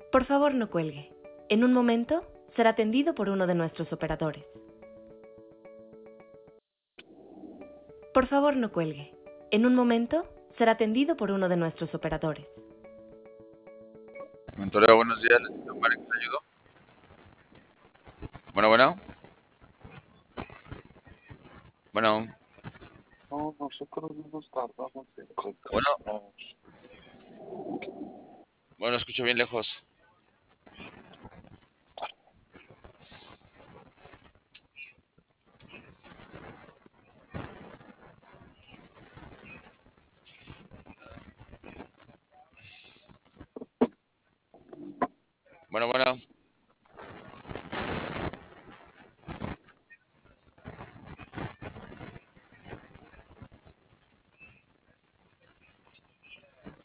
Por favor, no cuelgue. En un momento será atendido por uno de nuestros operadores. Por favor, no cuelgue. En un momento será atendido por uno de nuestros operadores. Mentoreo, buenos días, les pido para que le ayudo. Bueno. No, nosotros no nos tardamos en Bueno, contestar. escucho bien lejos. Bueno.